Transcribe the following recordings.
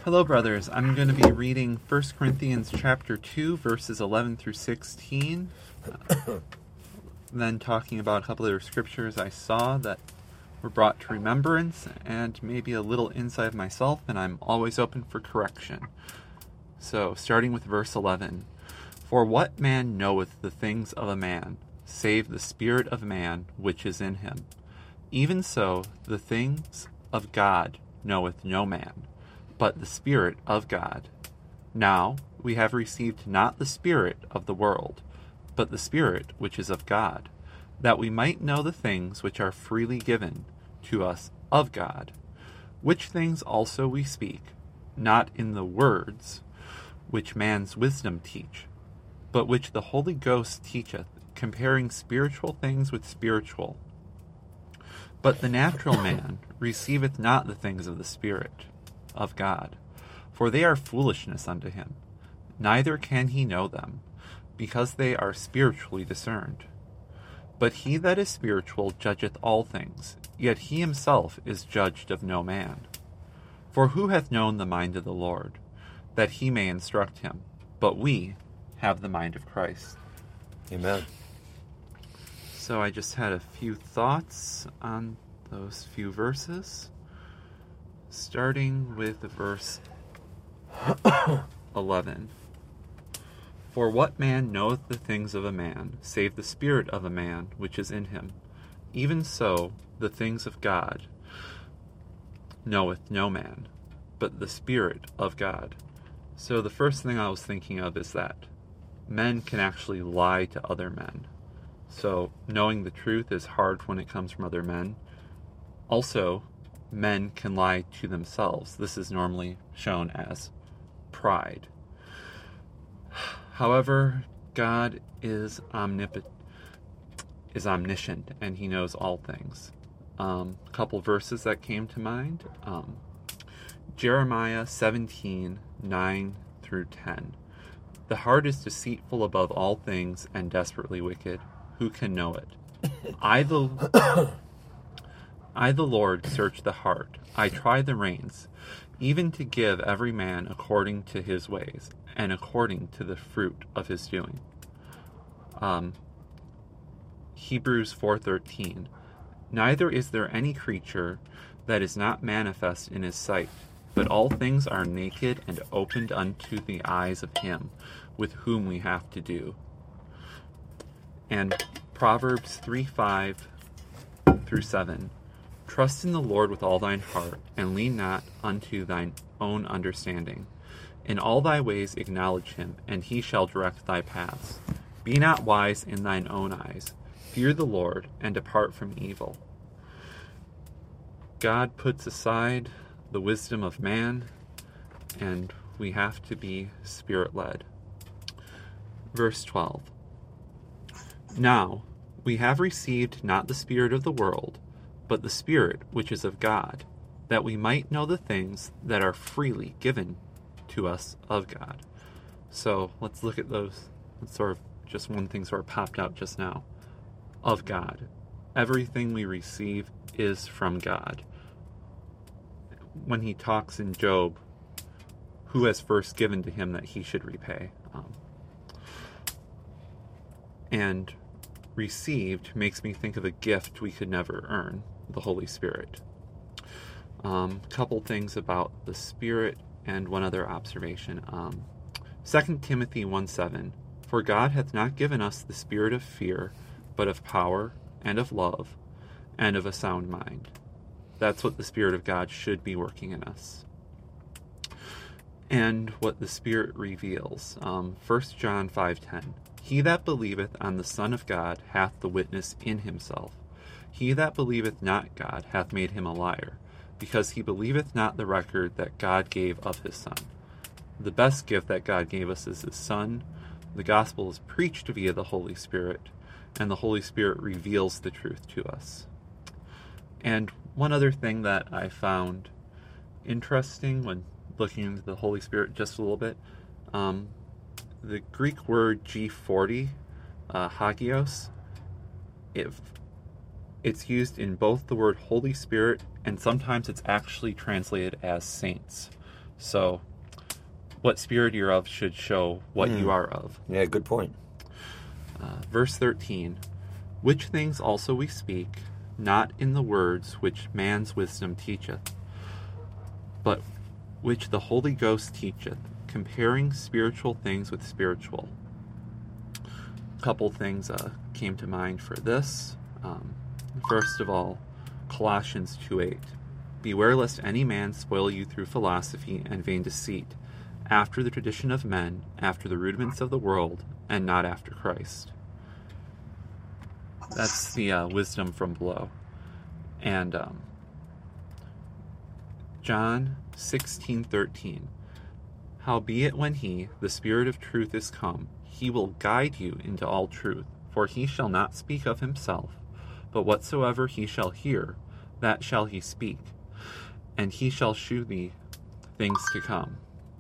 Hello, brothers. I'm going to be reading 1 Corinthians chapter 2, verses 11 through 16. Then talking about a couple of scriptures I saw that were brought to remembrance, and maybe a little insight of myself, and I'm always open for correction. So, starting with verse 11. For what man knoweth the things of a man, save the spirit of man which is in him? Even so, the things of God knoweth no man, but the Spirit of God. Now we have received not the spirit of the world, but the Spirit which is of God, that we might know the things which are freely given to us of God, which things also we speak, not in the words which man's wisdom teach, but which the Holy Ghost teacheth, comparing spiritual things with spiritual. But the natural man receiveth not the things of the Spirit of God, for they are foolishness unto him, neither can he know them, because they are spiritually discerned. But he that is spiritual judgeth all things, yet he himself is judged of no man. For who hath known the mind of the Lord, that he may instruct him? But we have the mind of Christ. Amen. So I just had a few thoughts on those few verses, starting with verse 11. For what man knoweth the things of a man, save the spirit of a man which is in him? Even so, the things of God knoweth no man, but the Spirit of God. So the first thing I was thinking of is that men can actually lie to other men. So knowing the truth is hard when it comes from other men. Also, men can lie to themselves. This is normally shown as pride. However, God is omniscient, and he knows all things. A couple verses that came to mind. Jeremiah 17:9 through 10. The heart is deceitful above all things and desperately wicked. Who can know it? I, the Lord, search the heart. I try the reins, even to give every man according to his ways, and according to the fruit of his doing. Hebrews 4:13. Neither is there any creature that is not manifest in his sight, but all things are naked and opened unto the eyes of him with whom we have to do. And Proverbs 3:5 through 7. Trust in the Lord with all thine heart, and lean not unto thine own understanding. In all thy ways acknowledge him, and he shall direct thy paths. Be not wise in thine own eyes. Fear the Lord, and depart from evil. God puts aside the wisdom of man, and we have to be Spirit-led. Verse 12. Now we have received not the spirit of the world, but the Spirit which is of God, that we might know the things that are freely given to us of God. So let's look at those. That's sort of just one thing sort of popped out just now. Of God. Everything we receive is from God. When he talks in Job, who has first given to him that he should repay? And received makes me think of a gift we could never earn, the Holy Spirit. Couple things about the Spirit and one other observation. 2 Timothy 1:7. For God hath not given us the spirit of fear, but of power and of love and of a sound mind. That's what the Spirit of God should be working in us. And what the Spirit reveals. 1 John 5:10. He that believeth on the Son of God hath the witness in himself. He that believeth not God hath made him a liar, because he believeth not the record that God gave of his Son. The best gift that God gave us is his Son. The gospel is preached via the Holy Spirit, and the Holy Spirit reveals the truth to us. And one other thing that I found interesting when looking into the Holy Spirit just a little bit, the Greek word G40, hagios, it's used in both the word Holy Spirit and sometimes it's actually translated as saints. So, what spirit you're of should show what you are of. Yeah, good point. Verse 13, which things also we speak, not in the words which man's wisdom teacheth, but which the Holy Ghost teacheth, comparing spiritual things with spiritual. A couple things came to mind for this. First of all, Colossians 2:8. Beware lest any man spoil you through philosophy and vain deceit, after the tradition of men, after the rudiments of the world, and not after Christ. That's the wisdom from below. And John 16:13. Howbeit when he, the Spirit of truth, is come, he will guide you into all truth, for he shall not speak of himself, but whatsoever he shall hear, that shall he speak, and he shall shew thee things to come.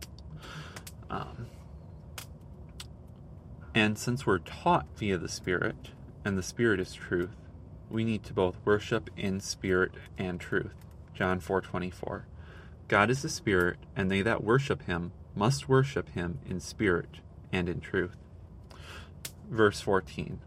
And since we're taught via the Spirit, and the Spirit is truth, we need to both worship in spirit and truth. John 4:24. God is a spirit, and they that worship him must worship him in spirit and in truth. Verse 14.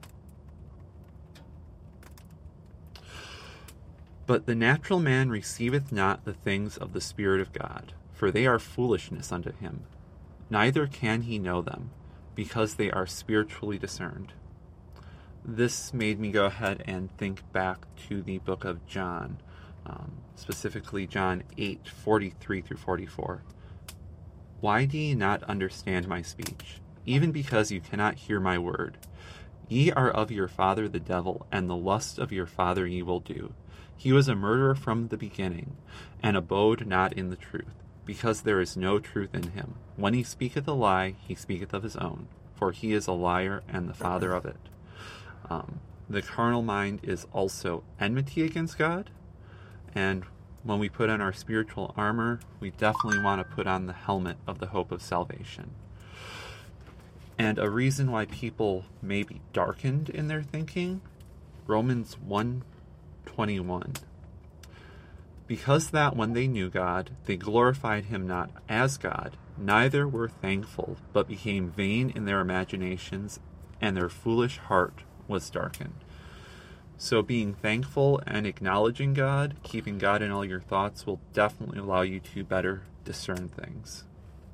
But the natural man receiveth not the things of the Spirit of God, for they are foolishness unto him. Neither can he know them, because they are spiritually discerned. This made me go ahead and think back to the book of John, specifically John 8:43 through 44. Why do ye not understand my speech? Even because you cannot hear my word. Ye are of your father the devil, and the lust of your father ye will do. He was a murderer from the beginning, and abode not in the truth, because there is no truth in him. When he speaketh a lie, he speaketh of his own, for he is a liar and the father of it. The carnal mind is also enmity against God, and when we put on our spiritual armor, we definitely want to put on the helmet of the hope of salvation. And a reason why people may be darkened in their thinking, Romans 1:21. Because that when they knew God, they glorified him not as God, neither were thankful, but became vain in their imaginations, and their foolish heart was darkened. So being thankful and acknowledging God, keeping God in all your thoughts, will definitely allow you to better discern things.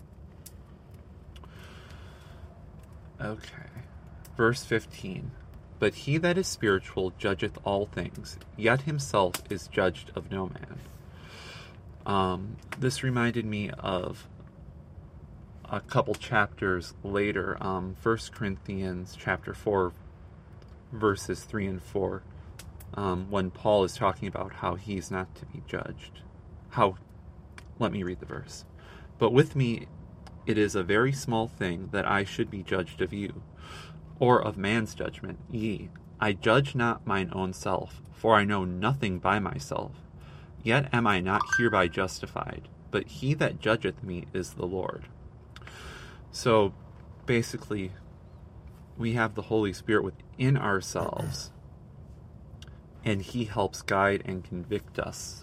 Okay. Verse 15. But he that is spiritual judgeth all things, yet himself is judged of no man. This reminded me of a couple chapters later, 1 Corinthians chapter 4, verses 3 and 4, when Paul is talking about how he's not to be judged. Let me read the verse. But with me it is a very small thing that I should be judged of you, or of man's judgment. I judge not mine own self, for I know nothing by myself. Yet am I not hereby justified, but he that judgeth me is the Lord. So basically, we have the Holy Spirit within ourselves, and he helps guide and convict us,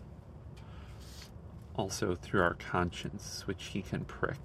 also through our conscience, which he can prick.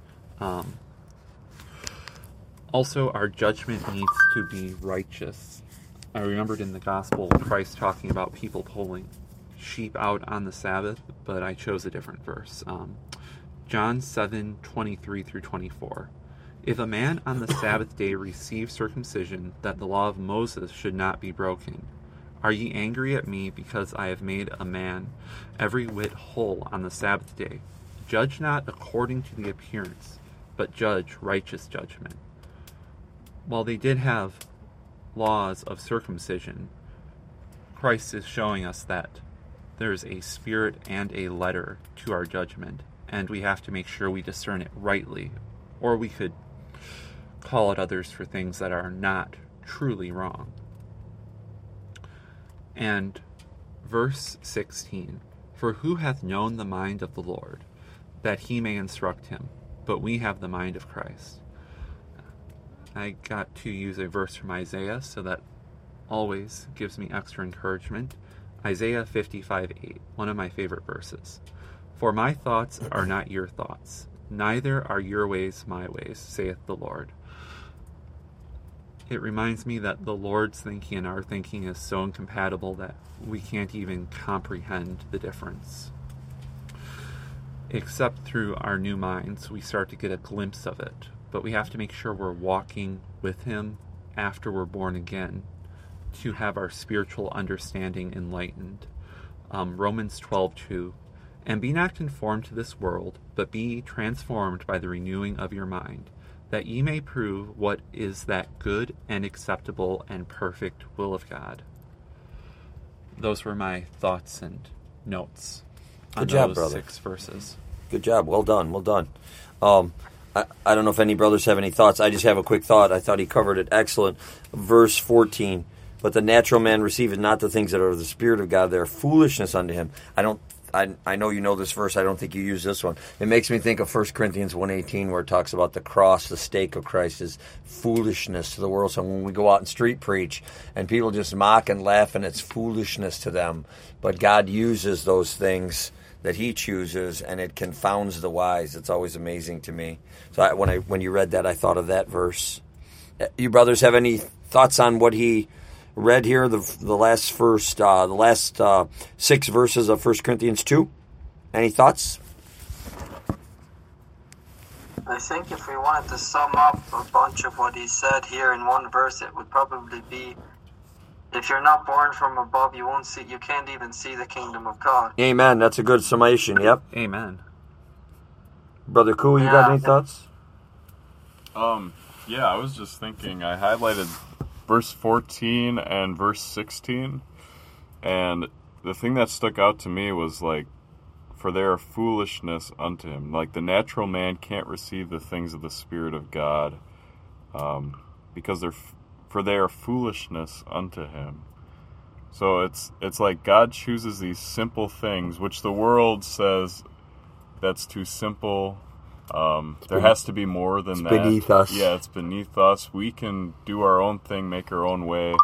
Also, our judgment needs to be righteous. I remembered in the gospel Christ talking about people pulling sheep out on the Sabbath, but I chose a different verse. John 7:23 through 24. If a man on the Sabbath day receive circumcision, that the law of Moses should not be broken, are ye angry at me because I have made a man every whit whole on the Sabbath day? Judge not according to the appearance, but judge righteous judgment. While they did have laws of circumcision, Christ is showing us that there's a spirit and a letter to our judgment, and we have to make sure we discern it rightly, or we could call out others for things that are not truly wrong. And verse 16, for who hath known the mind of the Lord, that he may instruct him? But we have the mind of Christ. I got to use a verse from Isaiah, so that always gives me extra encouragement. Isaiah 55:8, one of my favorite verses. For my thoughts are not your thoughts, neither are your ways my ways, saith the Lord. It reminds me that the Lord's thinking and our thinking is so incompatible that we can't even comprehend the difference. Except through our new minds, we start to get a glimpse of it. But we have to make sure we're walking with Him after we're born again to have our spiritual understanding enlightened. Romans 12:2. And be not conformed to this world, but be transformed by the renewing of your mind, that ye may prove what is that good and acceptable and perfect will of God. Those were my thoughts and notes on Good job, those brother. 6 verses. Good job. Well done. Well done. I don't know if any brothers have any thoughts. I just have a quick thought. I thought he covered it excellent. Verse 14. But the natural man receiveth not the things that are of the Spirit of God. They are foolishness unto him. I know you know this verse. I don't think you use this one. It makes me think of 1 Corinthians 1:18, where it talks about the cross, the stake of Christ is foolishness to the world. So when we go out and street preach and people just mock and laugh and it's foolishness to them, but God uses those things that He chooses and it confounds the wise. It's always amazing to me. So when you read that, I thought of that verse. You brothers have any thoughts on what he read here, the last 6 verses of 1 Corinthians 2? Any thoughts? I think if we wanted to sum up a bunch of what he said here in one verse, it would probably be, if you're not born from above, you can't even see the kingdom of God. Amen. That's a good summation. Yep. Amen. Brother Cool, you got any thoughts? Yeah, I was just thinking, I highlighted verse 14 and verse 16, and the thing that stuck out to me was like, for they are foolishness unto him. Like the natural man can't receive the things of the Spirit of God, because they are foolishness unto him. So it's like God chooses these simple things, which the world says that's too simple. There has to be more than that. It's beneath us. Yeah, it's beneath us. We can do our own thing, make our own way.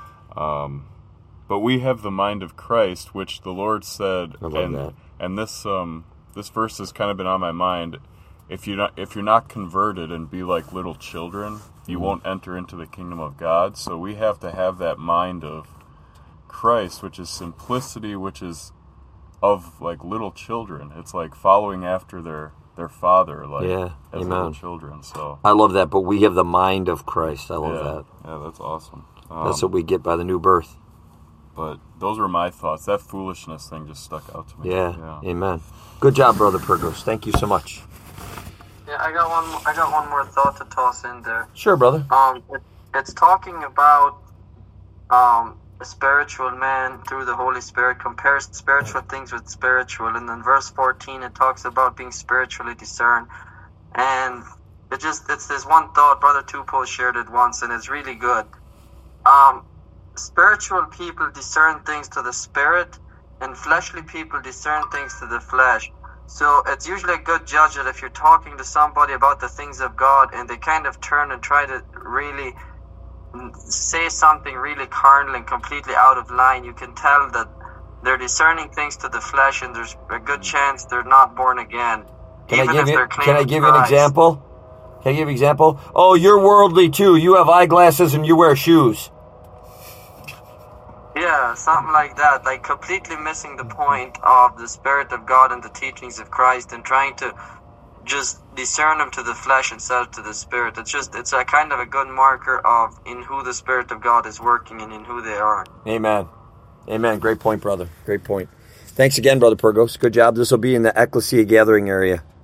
But we have the mind of Christ, which the Lord said. I love that. And this verse has kind of been on my mind. If you're not converted and be like little children, you won't enter into the kingdom of God. So we have to have that mind of Christ, which is simplicity, which is of like little children. It's like following after their father, like as amen. little children. So I love that, but we have the mind of Christ. I love that. Yeah, that's awesome. That's what we get by the new birth. But those were my thoughts. That foolishness thing just stuck out to me. Yeah. Amen. Good job, Brother Pergos. Thank you so much. Yeah, I got one more thought to toss in there. Sure, brother. It's talking about a spiritual man through the Holy Spirit, compares spiritual things with spiritual, and then verse 14 it talks about being spiritually discerned. And it's this one thought. Brother Tupou shared it once, and it's really good. Spiritual people discern things to the spirit, and fleshly people discern things to the flesh. So it's usually a good judge that if you're talking to somebody about the things of God and they kind of turn and try to really say something really carnal and completely out of line, you can tell that they're discerning things to the flesh, and there's a good chance they're not born again. Can I give you an example? Can I give you an example? Oh, you're worldly too. You have eyeglasses and you wear shoes. Yeah, something like that. Like completely missing the point of the Spirit of God and the teachings of Christ, and trying to just discern them to the flesh instead of to the Spirit. It's a kind of a good marker of in who the Spirit of God is working and in who they are. Amen. Amen. Great point, brother. Great point. Thanks again, Brother Pergos. Good job. This will be in the Ecclesia Gathering area.